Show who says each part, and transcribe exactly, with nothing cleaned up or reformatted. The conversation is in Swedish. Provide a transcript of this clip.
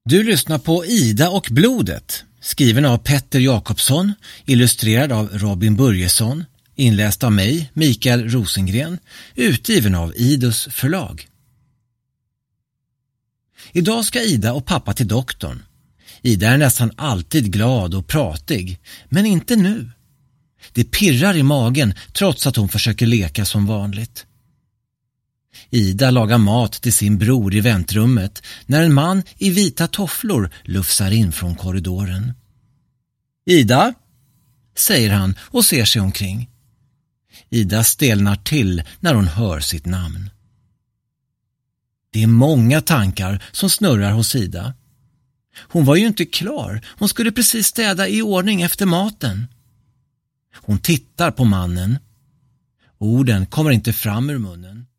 Speaker 1: Du lyssnar på Ida och blodet, skriven av Petter Jakobsson, illustrerad av Robin Börjesson, inläst av mig, Mikael Rosengren, utgiven av Idus förlag. Idag ska Ida och pappa till doktorn. Ida är nästan alltid glad och pratig, men inte nu. Det pirrar i magen trots att hon försöker leka som vanligt. Ida lagar mat till sin bror i väntrummet när en man i vita tofflor lufsar in från korridoren. Ida, säger han och ser sig omkring. Ida stelnar till när hon hör sitt namn. Det är många tankar som snurrar hos Ida. Hon var ju inte klar, hon skulle precis städa i ordning efter maten. Hon tittar på mannen. Orden kommer inte fram ur munnen.